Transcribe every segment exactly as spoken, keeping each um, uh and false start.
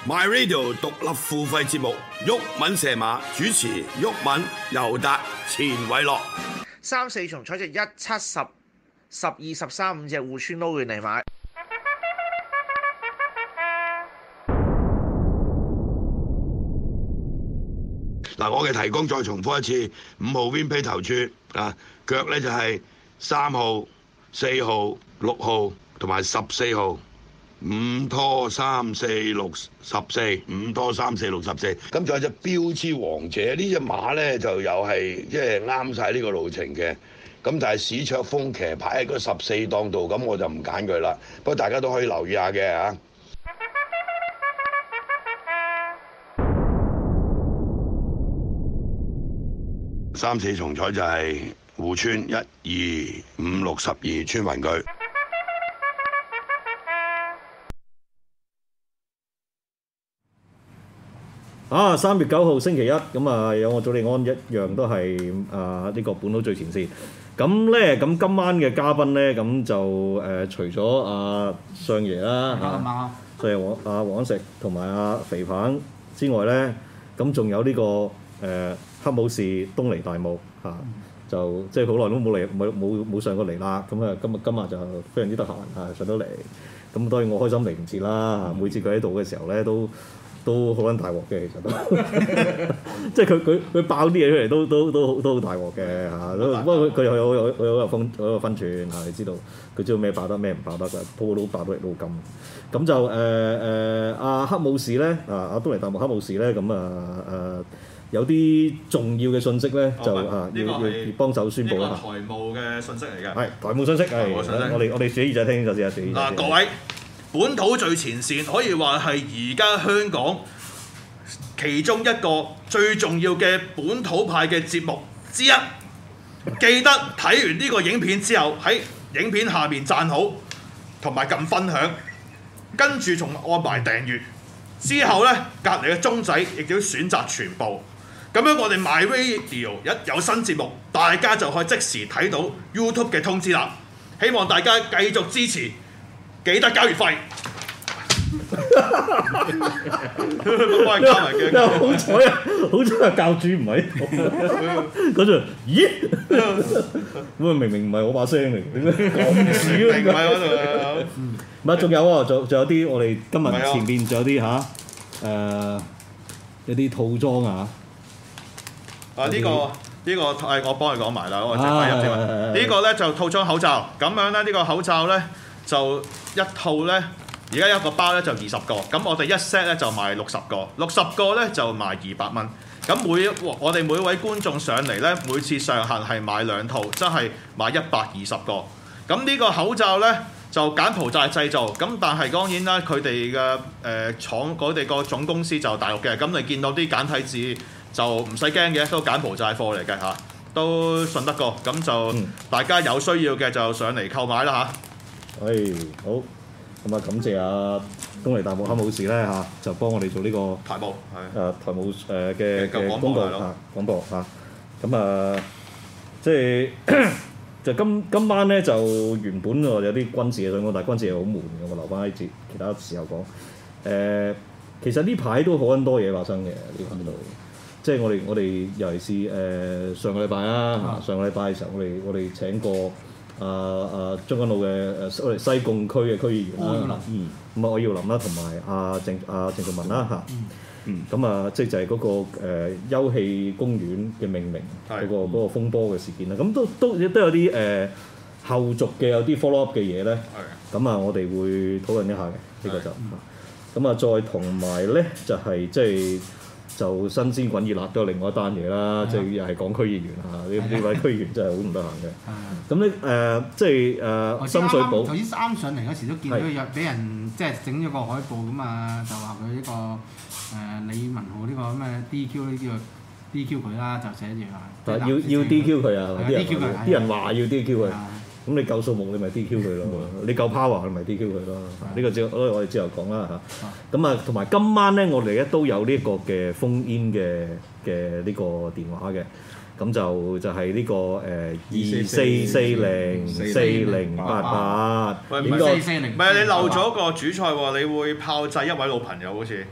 My Radio 獨立付費節目，毓民射馬主持，毓民、尤達、錢偉樂。 三四重彩隻一七十十二十三五隻互村撈完嚟買。 嗱，我嘅提供再重複一次，五號 Winpay 投注啊，腳咧就係三號、四號、六號同埋十四號。五拖三四六十四，五拖三四六十四。咁仲有隻標之王者呢隻馬咧，就又係即係啱晒呢個路程嘅。咁但係史卓風騎牌喺個十四檔度，咁我就唔揀佢啦。不過大家都可以留意下嘅嚇。三四重彩就係互村一二五六十二村勻佢。 啊！三月九號星期一，咁啊有我祖利安一樣都係啊呢個本土最前線。咁咧，咁今晚嘅嘉賓咧，咁就誒、呃、除咗阿相爺啦嚇，即係黃阿黃石同埋阿肥鵬之外咧，咁仲有呢、這個誒、呃、黑武士東尼大霧嚇、啊，就即係好耐都冇嚟冇冇冇上過嚟啦。咁啊今日今日就非常之得閒啊上到嚟。咁當然我開心嚟唔切啦。每次佢喺度嘅時候咧都。都好撚大鑊嘅，其實都，即係佢佢佢爆啲嘢出嚟都都都都好大鑊嘅嚇。不過佢佢又有有有有分有分寸嚇，你知道佢知道咩爆得咩唔爆得㗎，鋪到爆到嚟都金。咁就誒誒阿黑武士咧啊阿東尼大木黑武士咧咁啊誒有啲重要嘅信息咧就啊要要幫手宣佈啦嚇。 台務嘅信息嚟嘅。係台務信息係我哋我哋寫耳仔聽就試下寫耳仔。 嗱各位。本土最前線可以話係而家香港其中一個最重要嘅本土派嘅節目之一。記得睇完呢個影片之後，喺影片下面讚好同埋撳分享，跟住仲按埋訂閱。之後呢，隔離嘅鐘仔亦都要選擇全部。咁樣我哋 My Radio 一有新節目，大家就可以即時睇到 YouTube 嘅通知啦。希望大家繼續支持。記得交月費，幫你交埋嘅。 好彩啊！好彩啊！教主唔喺度，嗰陣咦？咁啊明明唔係我把聲嚟，點解咁少嘅？ 唔係嗰度啊！ 唔係，仲有啊，仲仲有啲我哋今日前邊仲有啲吓誒一啲套裝啊！ 啊呢個呢個係我幫你講埋啦，我即刻入先。呢個咧就套裝口罩，咁樣咧呢個口罩咧。就一套咧，而家一個包咧就二十個，咁我哋一 set 咧就賣六十個，六十個咧就賣二百蚊。咁每我哋每位觀眾上嚟咧，每次上限係買兩套，即係買一百二十個。咁呢個口罩咧就柬埔寨製造，咁但係當然啦，佢哋嘅誒廠佢哋個總公司就大陸嘅，咁你見到啲簡體字就唔使驚嘅，都柬埔寨貨嚟嘅嚇，都信得過。咁就大家有需要嘅就上嚟購買啦嚇。 誒好，咁啊感謝阿東尼大木黑武士咧嚇，就幫我哋做呢個台務係誒台務誒嘅嘅廣告嚇廣播嚇，咁啊即係就今今晚咧就原本我有啲軍事嘅想講，但係軍事係好悶嘅，我留翻喺節其他時候講。誒其實呢排都好撚多嘢發生嘅呢個度，即係我哋我哋尤其是誒上個禮拜啦，上個禮拜嘅時候我哋我哋請過。啊啊將軍澳嘅誒我哋西貢區嘅區議員啦，嗯，咁啊我要林啦，同埋阿鄭阿鄭仲文啦嚇，嗯，咁啊即係就係嗰個誒休憩公園嘅命名嗰個嗰個風波嘅事件啦，咁都都都有啲誒後續嘅有啲 follow up 嘅嘢咧，咁啊我哋會討論一下嘅呢個就，咁啊再同埋咧就係即係。就新鮮滾熱辣都有另外一單嘢啦，即係又係講區議員嚇，呢呢位區議員真係好唔得閒嘅。咁咧誒，即係誒深水埗。頭先啱上嚟嗰時都見到有俾人即係整咗個海報咁啊，就話佢呢個誒李文浩呢個咩 D Q 呢個 D Q 佢啦，就寫住話。 要要 D Q 佢啊！啲人啲人話要 D Q 佢。咁你夠數目你咪 D Q 佢咯，你夠 power 你咪 D Q 佢咯。呢個之後我哋之後講啦嚇。咁啊，同埋今晚咧，我哋咧都有呢個嘅 phone in 嘅嘅呢個電話嘅。咁就就係呢個誒二四四零四零八八。 喂，唔係唔係你漏咗個主菜喎，你會炮製一位老朋友好似。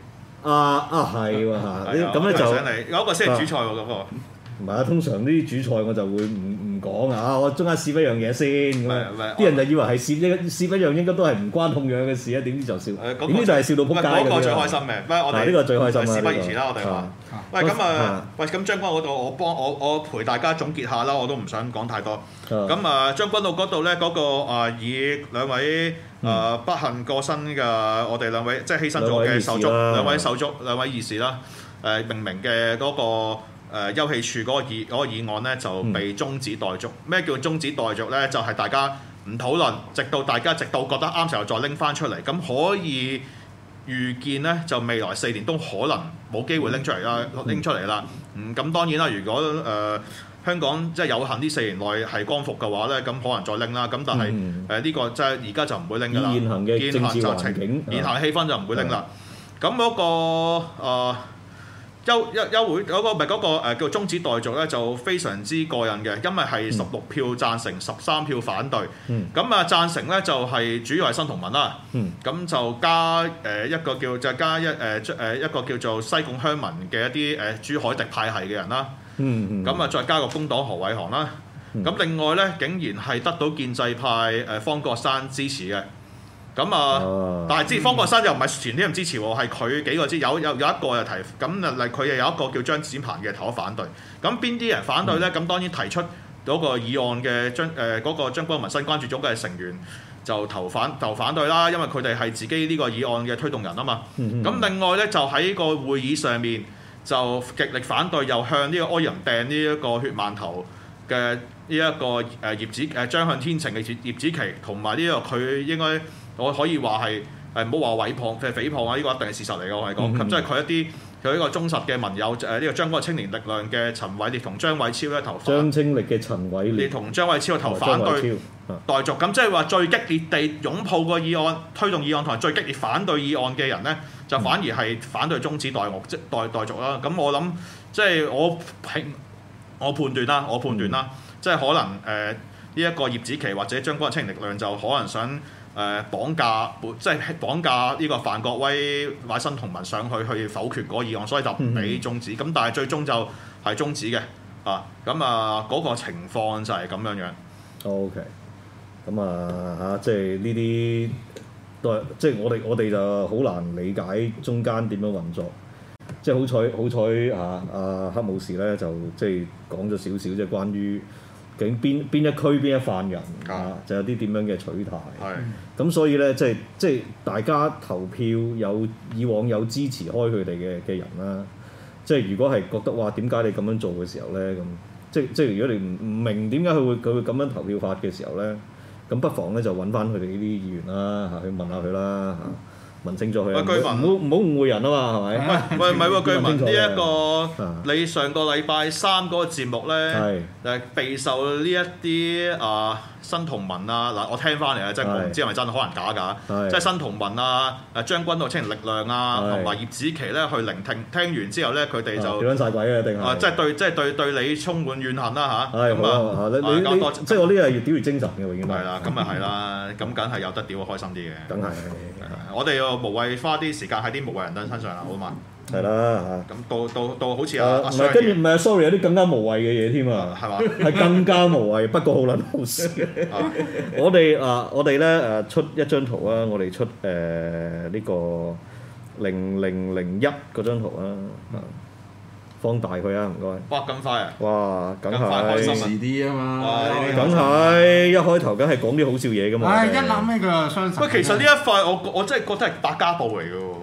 啊啊係喎嚇，咁咧就上嚟有一個先係主菜喎嗰個。 唔係啊，通常啲主菜我就會唔唔講啊，我中間試一樣嘢先咁啊，啲人就以為係試一試一樣應該都係唔關痛癢嘅事啊，點知就笑，點知就係笑到撲街嘅。 嗰個最開心嘅，不過我哋呢個最開心事不宜遲啦，我哋話。喂，咁啊，喂，咁將軍澳嗰度我幫我我陪大家總結下啦，我都唔想講太多。咁啊，將軍澳嗰度咧嗰個啊以兩位啊不幸過身嘅我哋兩位即係犧牲咗嘅手足兩位手足兩位義士啦，誒命名嘅嗰個。誒休憩處嗰個議嗰個議案咧就被終止待續。咩叫終止待續咧？就係、是、大家唔討論，直到大家直到覺得啱時候再拎翻出嚟。咁可以預見咧，就未來四年都可能冇機會拎出嚟啦，拎出嚟啦。嗯，咁當然啦，如果誒、呃、香港即係有幸呢四年內係光復嘅話咧，咁可能再拎啦。咁但係誒呢個即係而家就唔會拎㗎啦。 現行嘅政治環境， 現行氣氛就唔會拎啦。咁嗰、那個、呃休休休會嗰個咪嗰個誒叫終止待續咧，就非常之過癮嘅，因為係十六票贊成，十三票反對。咁啊贊成咧就係主要係新同盟啦。咁就加誒一個叫就加一誒誒一個叫做西貢鄉民嘅一啲誒朱凱廸派系嘅人啦。咁啊再加個工黨何偉航啦。咁另外咧竟然係得到建制派誒方國珊支持嘅。咁啊，哦、但係之方國珊又唔係全體人支持喎，係佢幾個支有有有一個又提，咁啊，佢又有一個叫張展鵬嘅投反對。咁邊啲人反對咧？咁、嗯、當然提出嗰個議案嘅將誒嗰個將軍澳民生關注組嘅成員就投反投反對啦，因為佢哋係自己呢個議案嘅推動人啊嘛。咁、嗯嗯、另外咧就喺個會議上面就極力反對，又向呢個柯仁掟呢一個血饅頭嘅呢一個誒葉子誒張向天晴嘅葉子琪，同埋呢個佢應該。我可以話係誒唔好話毀謗、即係誹謗啊！呢、這個一定係事實嚟嘅，我係講。咁、嗯、即係佢一啲佢一個忠實嘅盟友誒，呢、呃這個將軍青年力量嘅陳偉烈同張偉超咧投反。張青力嘅陳偉烈同張偉超投反對待續。咁即係話最激烈地擁抱個議案、推動議案同埋最激烈反對議案嘅人咧，就反而係反對終止待續即待待續啦。咁我諗即係我評我判斷啦，我判斷啦，嗯、即係可能誒呢一個葉子琪或者將軍青年力量就可能想。誒、呃、綁架，即係綁架呢個范國威或新同盟上去去否決嗰個議案，所以就唔俾終止。咁、嗯、但係最終就係終止嘅，啊咁啊嗰、那個情況就係咁樣樣。O K，咁啊嚇，即係呢啲都係即係我哋我哋就好難理解中間點樣運作。即係好彩好彩啊！阿黑武士咧就即係講咗少少，即係關於。究竟邊邊一區邊一範人啊，就有啲點樣嘅取態。係咁，所以咧，即係即係大家投票有以往有支持開佢哋嘅嘅人啦。即係如果係覺得哇，點解你咁樣做嘅時候咧，咁即係即係如果你唔唔明點解佢會佢會咁樣投票法嘅時候咧，咁不妨咧就揾翻佢哋呢啲議員啦嚇，去問下佢啦嚇。問清楚佢，唔好唔好誤會人啊嘛，係咪？ 喂喂，唔係喎，據聞呢一個你上個禮拜三嗰個節目咧，誒備受呢一啲啊新同盟啊嗱，我聽翻嚟啊，即係我唔知係咪真，可能假㗎，即係新同盟啊、誒將軍澳青年力量啊，同埋葉子琪咧去聆聽，聽完之後咧，佢哋就屌撚曬鬼啊，定係啊，即係對即係對對你充滿怨恨啦嚇。 咁啊，你你即係我呢個係屌越精神嘅，永遠都係啦，咁啊係啦，咁梗係有得屌開心啲嘅， 梗係。 我哋又無謂花啲時間喺啲無謂人登身上啦，好嘛？ 係啦嚇。 咁到到到好似啊， 唔係跟住唔係 sorry 有啲更加無謂嘅嘢添啊， 係嘛？ 係更加無謂，不過好撚好笑。我哋啊，我哋咧誒出一張圖啊，我哋出誒呢個零零零一嗰張圖啊，放大佢啊，唔該。 哇！咁快啊！ 哇！梗係開心啲啊嘛！ 梗係一開頭梗係講啲好笑嘢噶嘛。 唉！一諗起佢就傷神。 不過其實呢一塊我我真係覺得係百家報嚟嘅喎。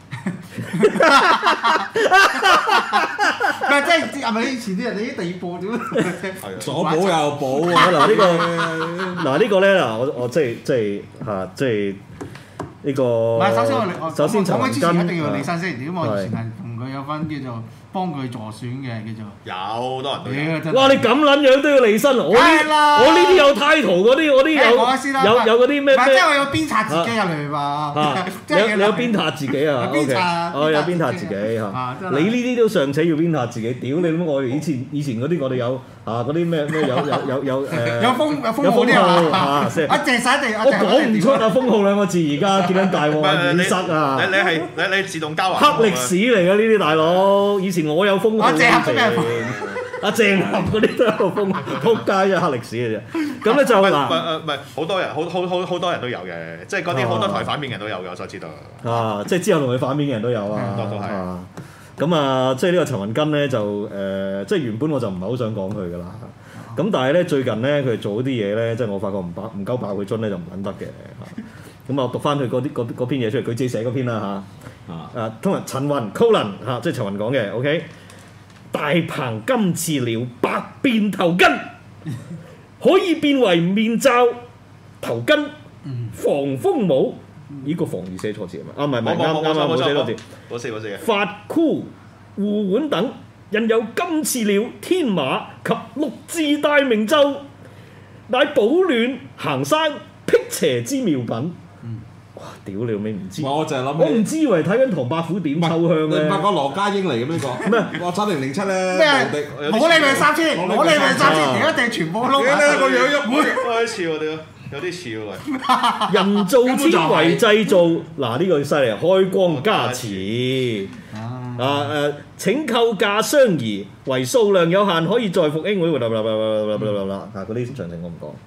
唔係即係係咪以前啲人你啲地報點？ 左補右補喎！嗱呢個嗱呢個咧嗱我我即係即係嚇即係呢個。 唔係首先我我首先講開之前一定要跟理身先，因為我以前係同佢有份叫做幫佢助選嘅叫做。 有好多人都有。 屌哇！你咁撚樣都要離身，我梗呢係啦我呢啲有 title 嗰啲，我啲誒講先啦有有有嗰啲咩唔係即係我咩有鞭策自己入嚟嘛啊？ 即你有係你有鞭撻自己啊有鞭策 ？OK，哦有鞭撻自己嚇。 啊真係你呢啲都尚且要鞭撻自己，屌你咁我哋以前以前嗰啲我哋有啊嗰啲咩咩有有有有誒有封有封號有啲係嘛？ 啊，即係一隻晒地， 我講唔出啊！封號兩個字而家見緊大鑊唔係你語塞啊！ 你你係你你自動交還。 黑歷史嚟嘅呢啲大佬，以前我有封號我鄭合都俾人封阿鄭合嗰啲都有封，撲街啫黑歷史嘅啫。咁咧就唔係嗱唔係好多人，好好好好多人都有嘅，即係嗰啲好多台反面嘅人都有嘅，我所知道。 啊，即係之後同佢反面嘅人都有啊。 多都係啊咁啊，即係呢個陳雲根咧就誒、呃，即係原本我就唔係好想講佢噶啦。咁但係咧最近咧佢做啲嘢咧，即係我發覺唔爆唔夠爆佢樽咧就唔撚得嘅嚇。咁啊讀翻佢嗰啲嗰嗰篇嘢出嚟，佢自己寫嗰篇啦嚇。啊，啊通常陳雲 colon 嚇，即係陳雲講嘅 OK。大鵬今次了百變頭巾，可以變為面罩、頭巾、防風帽。呢個防語寫錯字係咪？啊唔係唔係啱啱啱冇寫錯字。 冇事冇事嘅。 髮箍、護腕等印有金翅鳥、天馬及六字大明咒，乃保暖行山辟邪之妙品。哇！屌你老味唔知， 我就係諗起我唔知以為睇緊唐伯虎點秋香你咧。 唔係講羅家英嚟嘅咩個？ 咩？ 哇！七零零七咧， 咩無敵冇你咪三千， 冇你冇你咪三千， 啊而家定全部撈埋。 你個樣一有啲似喎，屌有啲似喎。 人造天為製造，嗱呢個犀利，開光加持。啊誒！請購價相宜，為數量有限，可以在復興會啦啦啦啦啦啦啦啊！嗰啲詳情我唔講。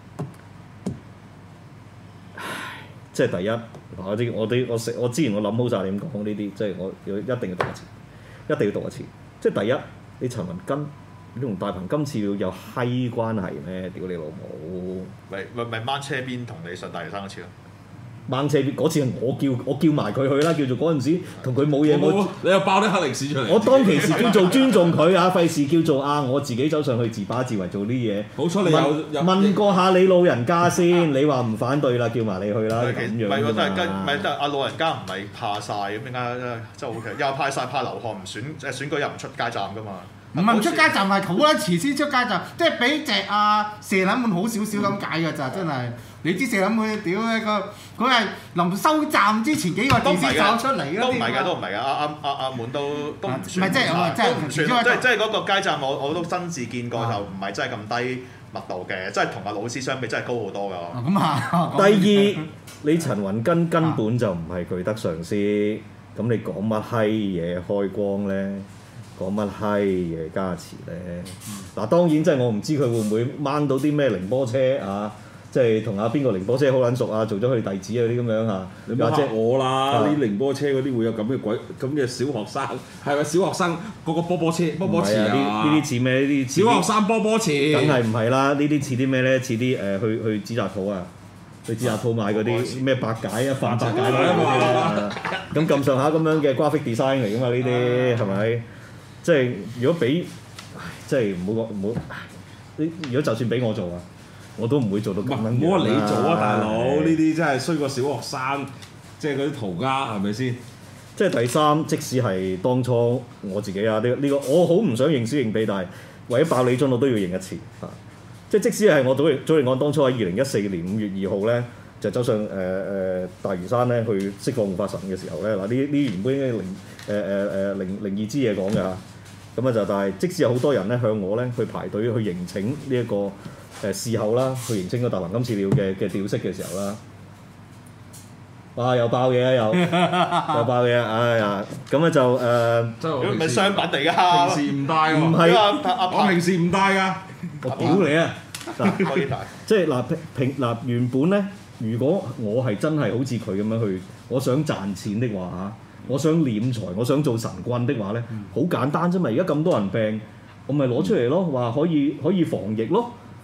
唉，即係第一，我啲我啲我食我之前我諗好晒點講呢啲，即係我要一定要讀一次，一定要讀一次。即係第一，你陳雲根，你同大鵬今次要有閪關係咩？屌你老母！ 咪咪咪掹車邊同你上大嶼山嗰次咯。 掹車嗰次係我叫我叫埋佢去啦，叫做嗰陣時同佢冇嘢，我你又爆啲黑歷史出嚟。 我當其時叫做尊重佢啊，費事叫做啊我自己走上去自把自為做啲嘢。 好彩你有有問過下你老人家先，你話唔反對啦，叫埋你去啦咁樣唔係喎，但係跟唔啫嘛係但係阿老人家唔係怕晒咁點解真係好奇？又派晒怕流汗唔選誒選舉又唔出街站㗎嘛？ 唔係唔出街站係好啦，遲先出街站，即係比隻阿蛇撚滿好少少咁解㗎咋，真係。你知蛇撚滿屌咧個，佢係臨收站之前幾個字先走出嚟嗰啲。 都唔係㗎，都唔係㗎，阿阿阿阿滿都都唔算。 唔係即係我即係唔算，即係即係嗰個街站我我都親自見過，就唔係真係咁低密度嘅，即係同阿老師相比真係高好多㗎。 咁啊。 第二，你陳雲根根本就唔係具德上司，咁你講乜閪嘢開光咧？講乜閪嘢加持咧？嗱、嗯、當然即係我唔知佢會唔會掹到啲咩凌波車啊，即係同阿邊個凌波車好撚熟啊，做咗佢弟子啊嗰啲咁樣嚇。 你唔好嚇我啦！ 者啲凌波車嗰啲會有咁嘅鬼咁嘅小學生，係咪小學生嗰個波波車波波池啊？ 呢呢啲似咩？呢啲小學生波波池， 梗係唔係啦？呢啲似啲咩咧？似啲誒去去紙紮鋪啊！去紙紮鋪買嗰啲咩白解啊、泛白解嗰啲咁咁上下咁樣嘅 graphic design 嚟㗎嘛？呢啲係咪？即係如果俾，即係唔好講唔好。你如果就算俾我做啊，我都唔會做到咁樣。 唔好話你做啊，大佬！呢啲真係衰過小學生，即係嗰啲塗鴉係咪先？ 即係第三，即使係當初我自己啊，呢、呢、呢個我好唔想認輸認俾，但係為咗爆你樽，我都要認一次嚇。即係即使係我早早嚟講，當初喺二零一四年五月二號咧，就走上誒誒、呃、大嶼山咧去釋放護法神嘅時候咧，嗱呢呢原本應該靈誒誒誒靈靈異之嘢講嘅嚇。咁啊就但係即使有好多人咧向我咧去排隊去迎請呢、這、一個誒、呃、事後啦，去迎請個大鵬金翅鳥嘅嘅吊飾嘅時候啦，哇又爆嘢啊又又爆嘢啊！哎呀咁咧就誒， 如果唔係商品嚟㗎， 平時唔戴喎， 唔係我平時唔戴㗎， 我屌你啊！嗱，即係嗱平嗱原本咧，如果我係真係好似佢咁樣去，我想賺錢的話嚇。我想斂財，我想做神棍的話咧，好、嗯、簡單啫嘛！而家咁多人病，我咪攞出嚟咯，話可以可以防疫咯。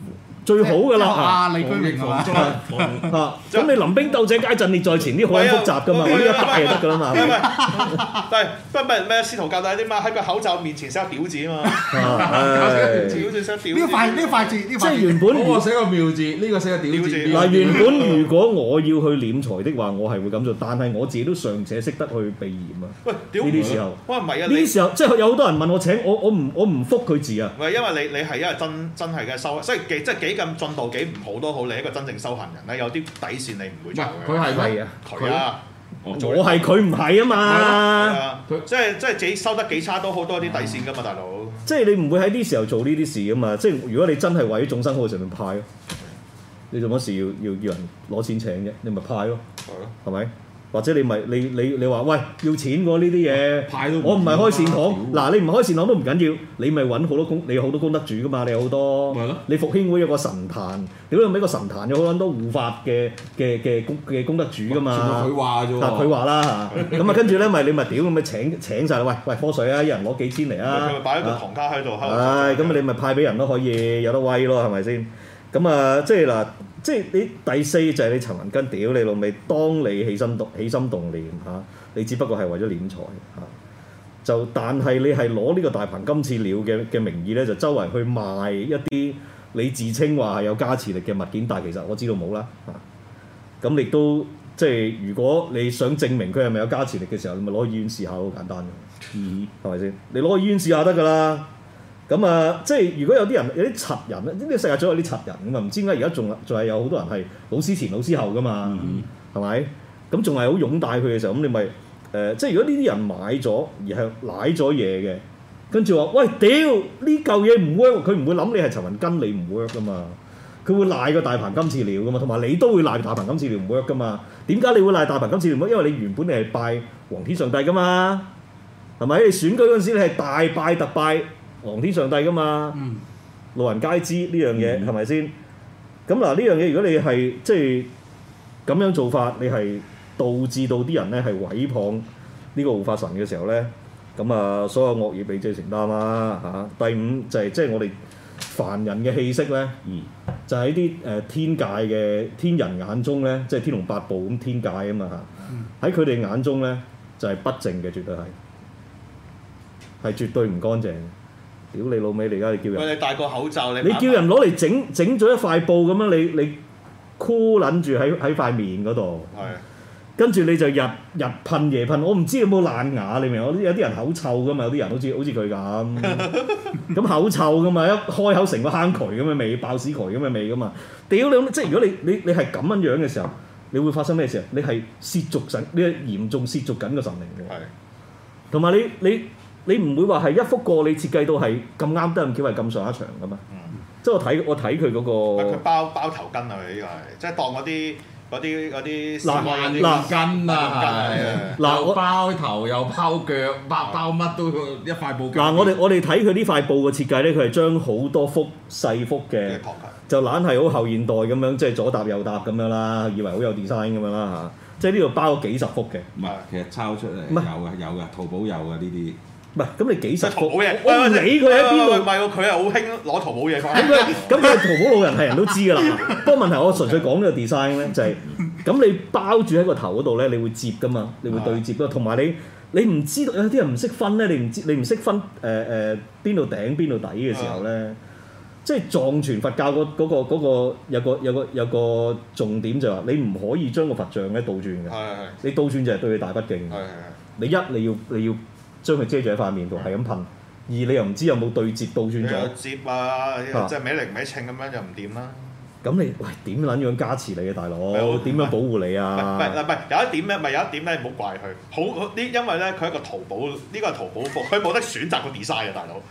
最好㗎啦啊，李居明係嘛？ 啊，咁你臨兵鬥者皆陣列在前啲好撚複雜㗎嘛，我呢一擺就得㗎啦嘛。 唔係唔係，但係不過咩咩司徒教弟啲嘛喺個口罩面前寫個屌字啊嘛，屌字寫屌。 呢個塊呢個塊字呢即個塊字。 係原本嗰個寫個妙字，呢個寫個屌字。 嗱，原本如果我要去斂財的話，我係會咁做，但係我自己都尚且識得去避嫌啊。 喂，屌呢啲時候， 喂唔係啊， 呢啲時候即係有好多人問我請我，我唔我唔覆佢字啊。 唔係因為你你係因為真真係嘅收，即係幾即係幾咁進度幾唔好都好，你係一個真正修行人咧，有啲底線你唔會唔係做嘅。 佢係咩？ 啊， 佢啊， 我係佢唔係啊係嘛。 啊，即係即係自己收得幾差都好多啲底線㗎嘛，大佬。 即係你唔會喺呢時候做呢啲事啊嘛。即係如果你真係為咗眾生好嘅時候，咪派咯。你做乜事要要要人攞錢請啫？你咪派咯， 係咯， 係咪？或者你咪你你你話喂要錢喎呢啲嘢， 派都唔我唔係開善堂， 屌嗱你唔開善堂都唔緊要，你咪揾好多功，你有好多功德主噶嘛，你有好多， 咪係咯你復興會有個神壇，屌你咪個神壇有好撚多護法嘅嘅嘅功嘅功德主噶嘛， 全部佢話啫喎嗱佢話啦嚇，咁啊跟住咧咪你咪屌咁咪請請曬啦，喂喂科水啊，一人攞幾千嚟啊， 佢咪擺一個唐卡喺度， 唉咁你咪派俾人都可以有得威咯，係咪先？咁啊即係嗱。即係你第四就係你陳文根屌你老味，當你起心動起心動念嚇、啊，你只不過係為咗斂財嚇、啊，就但係你係攞呢個大鵬金翅鳥嘅嘅名義咧，就周圍去賣一啲你自稱話係有加持力嘅物件，但係其實我知道冇啦嚇。咁、啊、亦都即係如果你想證明佢係咪有加持力嘅時候，你咪攞去醫院試下好簡單嘅，嗯，係咪先？你攞去醫院試下得㗎啦。咁啊，即係如果有啲人有啲柒人咧，呢個世界總有啲柒人㗎嘛，唔知點解而家仲仲係有好多人係老師前老師後㗎嘛，係咪、嗯？咁仲係好擁戴佢嘅時候，咁你咪誒、呃，即係如果呢啲人買咗而係舐咗嘢嘅，跟住話喂屌呢嚿嘢唔 work，佢唔會諗你係陳文根，你唔 work 㗎嘛，佢會賴個大鵬金翅鳥㗎嘛，同埋你都會賴大鵬金翅鳥唔 work 㗎嘛。點解你會賴大鵬金翅鳥唔 work？因為你原本你係拜黃天上帝㗎嘛，係咪？你選舉嗰陣時你係大拜特拜黃天上帝㗎嘛，嗯、路人皆知呢樣嘢係咪先？咁嗱呢樣嘢如果你係即係咁樣做法，你係導致到啲人咧係毀謗呢個護法神嘅時候咧，咁啊所有惡業你自己承擔啦嚇。第五就係即係我哋凡人嘅氣息咧，嗯、就喺啲誒天界嘅天人眼中咧，即係天龍八部咁天界啊嘛嚇。喺佢哋眼中咧就係、是、不淨嘅，絕對係係絕對唔乾淨。屌你老味！你而家你叫人， 喂你戴個口罩，你你叫人攞嚟整整咗一塊布咁樣，你你箍撚住喺喺塊面嗰度， 係， 跟住你就日日噴夜噴，我唔知有冇爛牙，你明唔明？有啲人口臭噶嘛，有啲人好似好似佢咁，咁口臭噶嘛，一開口成個坑渠咁嘅味，爆屎渠咁嘅味噶嘛，屌你！即係如果你你你係咁樣樣嘅時候，你會發生咩事啊？你係褻瀆神，你係嚴重褻瀆緊個神靈嘅， 係， 同埋你你。你唔會話係一幅過你設計到係咁啱得咁巧係咁上一場噶嘛？嗯、即係我睇我睇佢嗰個。 佢包包頭巾啊！佢呢個係即係當嗰啲嗰啲嗰啲。 嗱嗱巾啊，係嗱又包頭又包腳，包包乜都一塊布。 嗱我哋我哋睇佢呢塊布嘅設計咧，佢係將好多幅細幅嘅，就懶係好後現代咁樣，即係左搭右搭咁樣啦，以為好有 design 咁樣啦嚇。即係呢度包咗幾十幅嘅。 唔係，其實抄出嚟有嘅有嘅，淘寶有嘅呢啲。 唔係，咁你幾十幅？ 淘寶嘢， 我唔理佢喺邊度。 唔係喎，佢係好興攞淘寶嘢翻。 咁佢咁佢係淘寶老人係人都知㗎啦。不過問題我純粹講呢個 design 咧，就係咁你包住喺個頭嗰度咧，你會摺㗎嘛，你會對摺㗎。同埋你你唔知道有啲人唔識分咧，你唔知你唔識分誒誒邊度頂邊度底嘅時候咧，即係藏傳佛教嗰嗰個嗰個有個有個有個重點就係話你唔可以將個佛像咧倒轉嘅。 係係。 你倒轉就係對佢大不敬。係係係。你一你要你要。將佢遮住喺塊面度，係咁噴。二你又唔知有冇對摺倒轉咗。 摺啊，即係歪零歪稱咁樣就唔掂啦。 咁你喂點撚樣加持你啊，大佬？點樣保護你啊？ 唔係唔係有一點咧，咪有一點咧，唔好怪佢。好呢，因為咧佢係一個淘寶，呢個係淘寶貨，佢冇得選擇個 design 啊，大佬。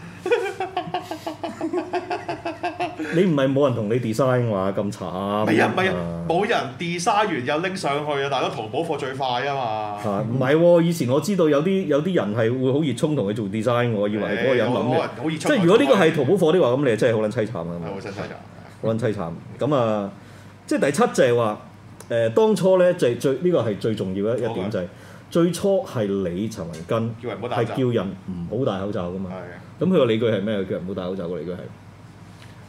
你唔係冇人同你 design 話咁慘。 唔係啊唔係啊，冇人 design 完又拎上去啊！大佬淘寶貨最快啊嘛。嚇唔係喎， 以前我知道有啲有啲人係會好熱衷同佢做 design，我以為嗰個人諗嘅。即係如果呢個係淘寶貨的話，咁你真係好撚凄慘啊！ 好撚凄慘。 好撚凄慘。咁啊，即係第七就係話，誒當初咧就係最呢個係最重要嘅一點就係最初係你陳文根係叫人唔好戴口罩噶嘛。咁佢個理據係咩？叫人唔好戴口罩嘅理據係。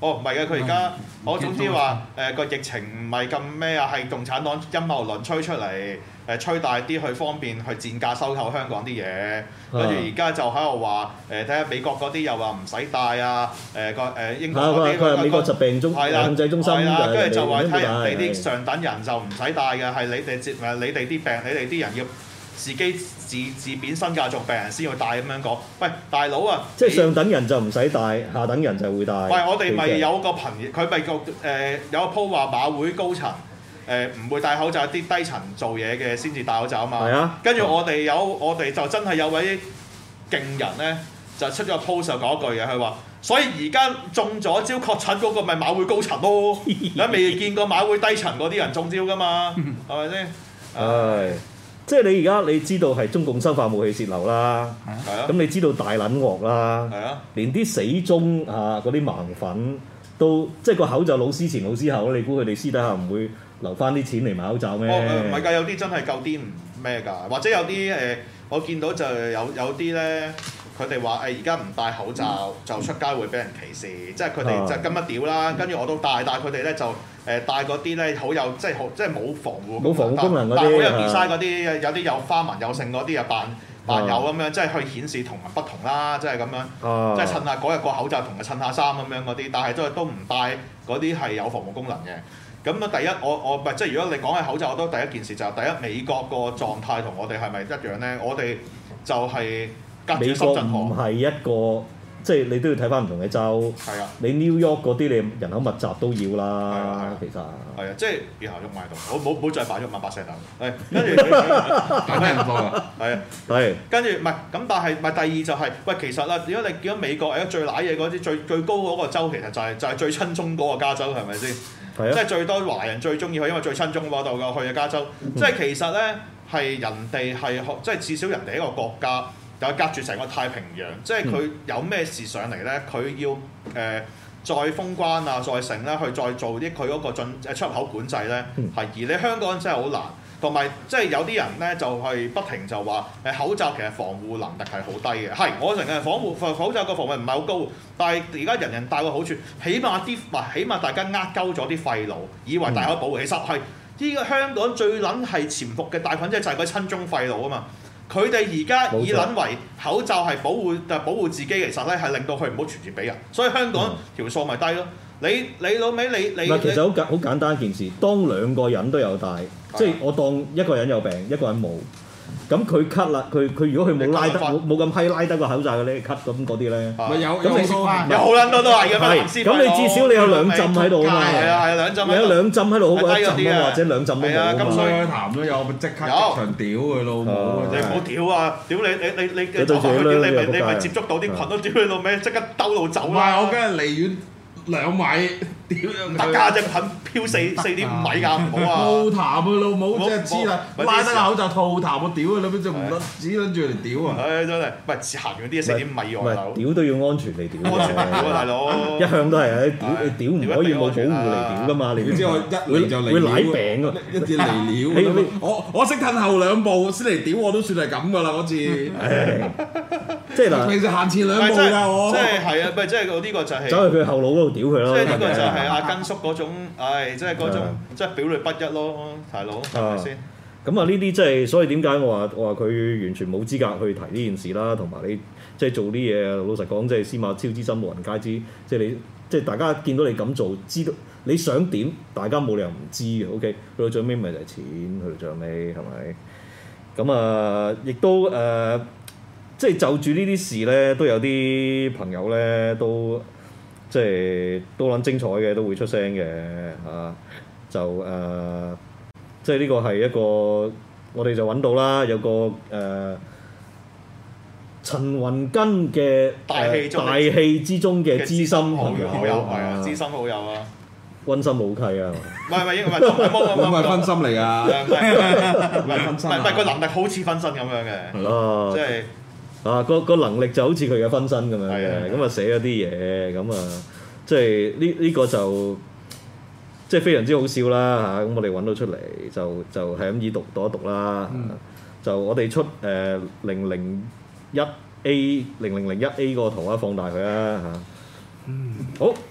哦，唔係嘅，佢而家我總之話誒個疫情唔係咁咩啊，係共產黨陰謀論吹出嚟，誒吹大啲去方便去賤價收購香港啲嘢，跟住而家就喺度話誒睇下美國嗰啲又話唔使帶啊，誒個誒英國嗰啲佢係美國疾病中控制中心， 係啦，跟住就話睇人哋啲上等人就唔使帶嘅，係你哋接誒你哋啲病，你哋啲人要自己自自貶身價做病人先要帶咁樣講。喂，大佬啊！ 即係上等人就唔使帶，下等人就會帶。 喂，我哋咪有個朋友，佢咪個誒有個 po 話馬會高層誒唔會戴口罩，啲低層做嘢嘅先至戴口罩啊嘛。係啊。跟住我哋有我哋就真係有位勁人咧，就出咗 post 就講一句嘢，佢話：所以而家中咗招確診嗰個咪馬會高層咯，你未見過馬會低層嗰啲人中招噶嘛？係咪先？ 係。即係你而家你知道係中共生化武器洩漏啦，咁、啊、你知道大撚鑊啦，啊、連啲死忠啊嗰啲盲粉都即係個口罩老師前老師後，你估佢哋私底下唔會留翻啲錢嚟買口罩咩？ 唔係㗎，有啲真係夠啲唔咩㗎，或者有啲誒、呃，我見到就有有啲咧，佢哋話誒而家唔戴口罩就出街會俾人歧視，即係佢哋就咁乜屌啦，跟住我都戴，但係佢哋咧就。誒戴嗰啲咧好有即係好即係冇防護冇防護功能嗰啲， 但係好有 design 嗰啲，有啲有花紋有剩嗰啲啊扮扮有咁樣，即係去顯示同人不同啦，即係咁樣，啊、即係襯下嗰日個口罩同佢襯下衫咁樣嗰啲，但係都都唔戴嗰啲係有防護功能嘅。咁啊第一我我唔係即係如果你講起口罩，我都第一件事就係第一美國個狀態同我哋係咪一樣咧？我哋就係隔住深圳河， 唔係一個。即係你都要睇翻唔同嘅州， 係啊， 你 New York 嗰啲你人口密集都要啦，其實係啊，即係然後喐埋度，我冇冇再擺咗萬八石頭，係跟住搞咩唔多啊？係啊，係跟住唔係咁，但係唔係第二就係、是、喂，其實啦，如果你見到美國誒最賴嘢嗰啲最最高嗰個州，其實就係、是、就係、是、最親中嗰個加州，係咪先？係啊，即係最多華人最中意去，因為最親中嗰度㗎，去嘅加州，嗯、即係其實咧係人哋係即係至少人哋一個國家。又隔住成個太平洋，即係佢有咩事上嚟咧，佢要誒、呃、再封關啊，再成咧，去再做啲佢嗰個進誒出口管制咧，係、嗯、而你香港真係好難，同埋即係有啲人咧就係、是、不停就話誒口罩其實防護能力係好低嘅，係我成日防護口罩個防護唔係好高，但係而家人人戴個好處，起碼啲唔係起碼大家呃鳩咗啲廢腦，以為大家保護，其實係呢個香港最撚係潛伏嘅大菌，即係就係嗰親中廢腦啊嘛。佢哋而家以撚為口罩係保護，就保護自己，其實咧係令到佢唔好傳染俾人，所以香港條數咪低咯。你你老味你你嗱，其實好簡好簡單一件事，當兩個人都有戴，即係我當一個人有病，一個人冇。咁佢咳啦，佢佢如果佢冇拉得冇冇咁批拉得個口罩嘅咧，咳咁嗰啲咧， 咪有咁你有好撚多都係嘅嘛。 咁你至少你有兩浸喺度啊嘛。 係啊係兩浸。 你有兩浸喺度好過一浸啊，或者兩浸都冇啊嘛。 咁所以談都有，即刻即場屌佢老母。 你唔好屌啊！屌你你你你你就屌你咪你咪接觸到啲菌都屌你老味，即刻兜路走啦！ 唔係我梗係離遠兩米，屌特價隻菌飄四四點五米㗎，唔好啊！ 吐痰啊老母，即係黐啦，拉得個口罩吐痰我屌啊！你乜就唔撚只撚住嚟屌啊！ 唉真係，唔係行遠啲四點五米以外屌都要安全嚟屌， 安全嚟屌啊大佬！ 一向都係啊！屌你屌唔可以冇保護嚟屌㗎嘛！你知我一嚟就嚟會舐病啊！ 一啲嚟料，我我識褪後兩步先嚟屌我都算係咁㗎啦嗰次。 即係嗱， 平時行前兩步㗎我。 即係係啊，唔係即係呢個就係走去佢後腦嗰度屌佢咯。 即係呢個就係阿根叔嗰種，唉，即係嗰種即係表裏不一咯，大佬係咪先？ 咁啊，呢啲即係所以點解我話我話佢完全冇資格去提呢件事啦，同埋你即係做啲嘢，老實講，即係司馬昭之心，路人皆知。即係你即係大家見到你咁做，知道你想點，大家冇理由唔知嘅。OK，去到最尾咪就係錢，去到最尾係咪？咁啊，亦都誒。呃即係就住呢啲事咧，都有啲朋友咧都即係都撚精彩嘅，都會出聲嘅嚇、啊。就誒、呃，即係呢個係一個我哋就揾到啦，有個誒、呃、陳雲根嘅大氣中、呃、 大氣之中嘅知心朋友， 好友係啊，知心好友啊， 溫心冇契啊， 唔係唔係應該唔係冇唔係分心嚟㗎， 唔係分心，唔係個能力好似分身咁樣嘅， 哦， 即係。 啊，個個能力就好似佢嘅分身咁樣嘅，咁啊寫咗啲嘢，咁啊即係呢呢個就即係非常之好笑啦嚇！咁、啊、我哋揾到出嚟就就係咁以讀讀一讀啦。嗯、就我哋出誒零零一 A 零零零一 A 個圖啊，放大佢啊嚇。嗯、好，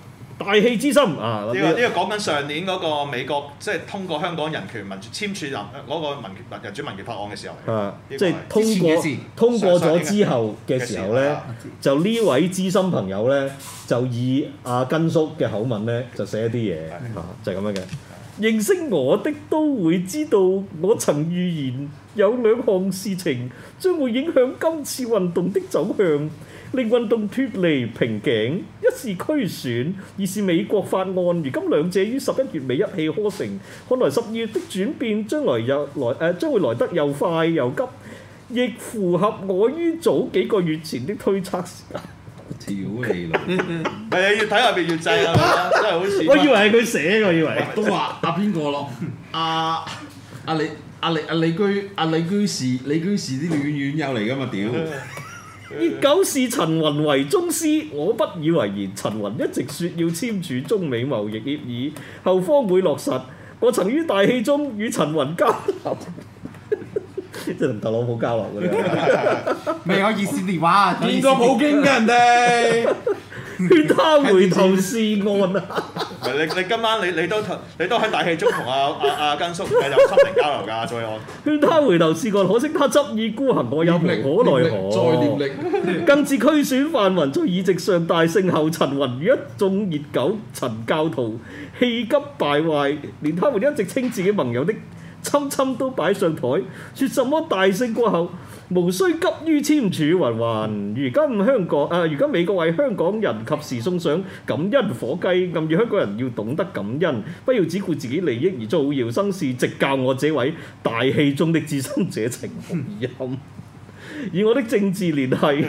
大氣之心啊！ 呢、這個呢、這個講緊上年嗰個美國即係通過香港人權民簽署人嗰個民權民主民權法案嘅時候， 啊， 這個、 即係通過通過咗之後嘅時候咧，就呢位資深朋友咧，就以阿根叔嘅口吻咧，就寫一啲嘢啊，就係、是、咁樣嘅。認識我的都會知道，我曾預言有兩項事情將會影響今次運動的走向，令運動脱離瓶頸。一是區選，二是美國法案。如今兩者於十一月尾一氣呵成，看來十二月的轉變將來又來誒、呃，將會來得又快又急，亦符合我於早幾個月前的推測時間。 屌你老！ 係啊，要睇下邊要制啊，真係好似。 我以為係佢寫，我以為。 都話阿邊個咯？阿阿李阿李阿李居阿李居士李居士啲院院友嚟噶嘛？屌！ 熱狗視陳雲為宗師，我不以為然。陳雲一直說要簽署中美貿易協議，後方會落實。我曾於大戲中與陳雲交流。即係同特朗普交流嘅啫， 未有熱線電話， 見過普京嘅人哋， 勸他回頭是岸啊！ 唔係你你今晚你你都你都喺大戲中同阿阿阿根叔係有心靈交流㗎，再案。 勸他回頭是岸，可惜他執意孤行，我有無可奈何。 再念力， 更自區選泛民在議席上大勝後，陳雲與一眾熱狗陳教徒氣急敗壞，連他們一直稱自己盟友的侵侵都擺上台，說什麼大勝過後無需急於簽署云云。如今香港啊，如今美國為香港人及時送上感恩火雞，暗喻香港人要懂得感恩，不要只顧自己利益而造謠生事，直教我這位大氣中的資深者情何以堪。以我的政治聯繫，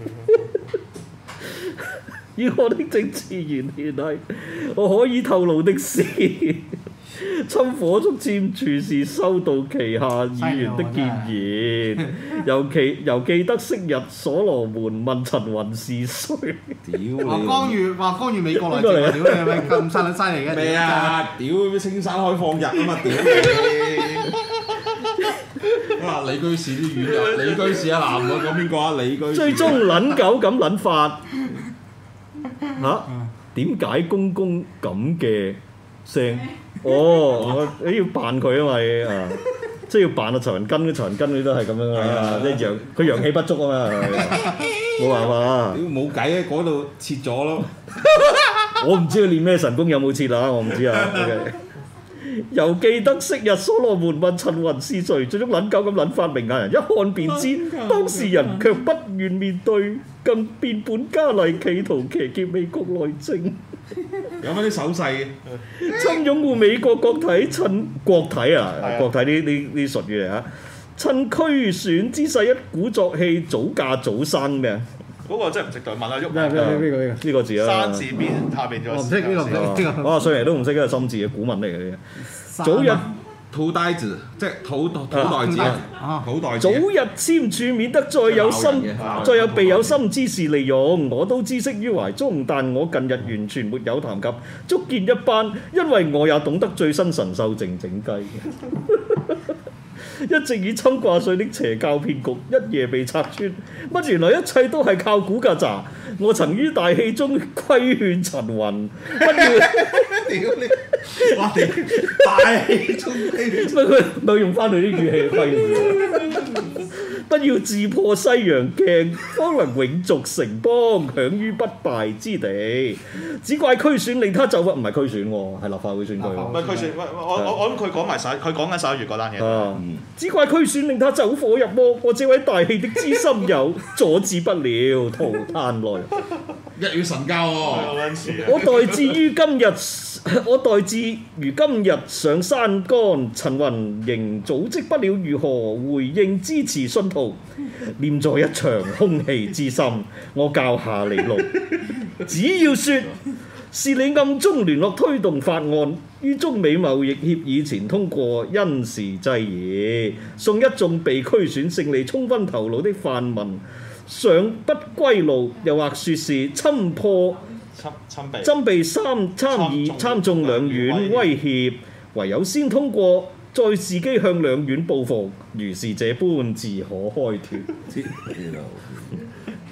以我的政治聯繫，我可以透露的是。侵火燭簽署是收到旗下議員的建言，尤其又記得昔日所羅門問陳雲是誰？ 屌你！ 話干預話干預美國內政，屌你係咪咁犀利犀利嘅？ 咩啊？屌青山開放日啊嘛！屌你！哇！李居士啲院友，李居士啊男嘅講邊個啊？李居士。 最終撚狗咁撚法嚇？點解公公咁嘅聲？哦，我你要扮佢啊嘛，啊，即係要扮啊陳雲根，陳雲根佢都係咁樣啊，即係陽佢陽氣不足啊嘛，冇辦法。 屌冇計啊！嗰度切咗咯。 我唔知佢練咩神功有冇切啊，我唔知啊。Okay. 又記得昔日所羅門問陳雲是誰，最終撚狗咁撚發明眼人一看便知，當事人卻不願面對，更變本加厲，企圖騎劫美國內政。 有翻啲手勢嘅， 親擁護美國國體，趁國體啊，國體呢呢呢術語嚟嚇，趁區選之勢一鼓作氣，早嫁早生咩啊？ 嗰個真係唔識對，問下喐。 咩咩咩咩呢個字啊？ 山字邊下邊仲有。 我唔識呢個唔識呢個。 哇！上嚟都唔識嘅心字嘅古文嚟嘅呢啲。早日土呆字，即係土土代字啊！土代字。 早日簽署，免得再有心再有備有心之事利用。我都知悉於懷中，但我近日完全沒有談及，足見一斑，因為我也懂得最新神獸靜靜雞。一直以侵掛帥的邪教騙局，一夜被拆穿。乜原來一切都係靠估㗎咋？我曾於大戲中規勸陳雲，不要屌你！哇！大戲中規勸， 乜佢咪用翻佢啲語氣規勸？不要自破西洋鏡，方能永續城邦，享於不敗之地。只怪區選令他走不，唔係區選喎，係立法會選舉。 唔係區選，我我我諗佢講埋十，佢講緊十一月嗰單嘢。 啊！只怪區選令他走火入魔，我這位大氣的知心友阻止不了，塗炭來。 一語神交喎！ 我待至於今日，我待至如今日上山崗，陳雲仍組織不了如何回應支持信徒，念在一場空氣之心，我教下你路。只要說是你暗中聯絡推動法案，於中美貿易協議前通過，因時制宜，送一眾被區選勝利衝昏頭腦的泛民上不歸路，又或說是侵破針被三參議參眾兩院威脅，唯有先通過，再自己向兩院報復，如是這般自可開脱。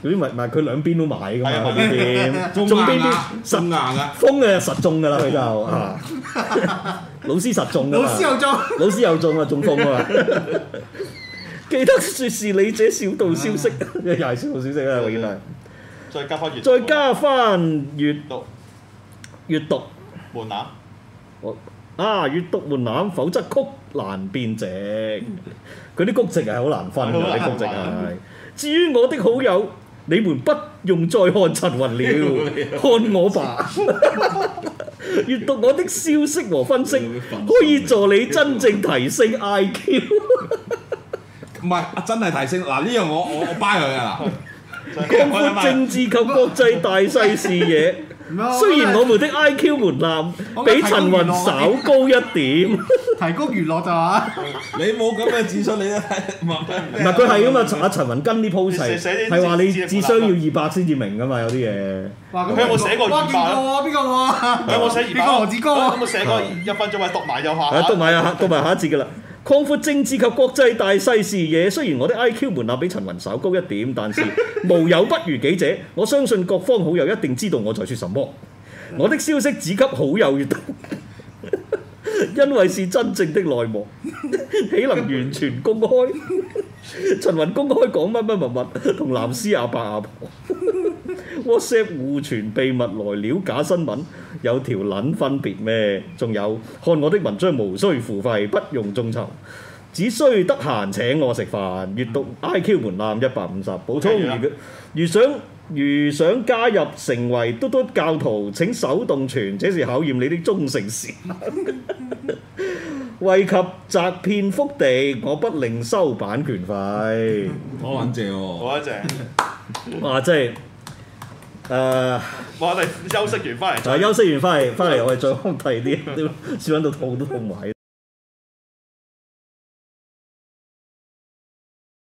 嗰啲咪咪佢兩邊都買㗎嘛， 係啊呢邊中中邊啲硬啊，中硬啊！ 封嘅實中㗎啦，佢就啊，老師實中㗎嘛， 老師又中， 老師又中啊，中封啊嘛。記得説是你這小道消息，又係小道消息啦，永遠係。 再加翻閱， 再加翻閱讀閱讀門檻。 啊，閱讀門檻，否則曲難變直。佢啲曲直係好難分㗎，啲曲直係。至於我的好友，你們不用再看陳雲了，看我吧。閱讀我的消息和分析，可以助你真正提升 I Q。 唔係，真係提升嗱呢樣我我我 buy 佢啊嗱。 擴闊政治及國際大細視野。雖然我們的 I Q 門檻比陳雲稍高一點， 提高娛樂就話。 你冇咁嘅智商，你都睇唔係唔係佢係噶嘛？阿陳雲跟啲 post 係係話你智商要二百先至明噶嘛？有啲嘢。 佢有冇寫過二百啊？ 邊個喎？ 佢有冇寫二百？ 邊個何志哥啊？ 有冇寫過一分鐘咪讀埋又下？ 係讀埋啊，讀埋下一節噶啦。擴闊政治及國際大細視野，雖然我的 I Q 門檻比陳雲稍高一點，但是無友不如己者。我相信各方好友一定知道我在說什麼。我的消息只給好友閱讀，因為是真正的內幕，豈能完全公開？陳雲公開講乜乜乜乜，同藍絲阿伯阿婆 WhatsApp 互傳秘密來料假新聞，有條撚分別咩？仲有看我的文章無需付費，不用眾籌，只需得閒請我食飯。閱讀 I Q 門檻一百五十。補充如如想如想加入成為嘟嘟教徒，請手動傳，這是考驗你的忠誠時刻。為及摘遍福地，我不另收版權費。 好撚正喎！ 好正。 哇！真係誒， 我哋休息完翻嚟。 就休息完翻嚟，翻嚟我哋再睇啲，笑撚到肚都痛埋。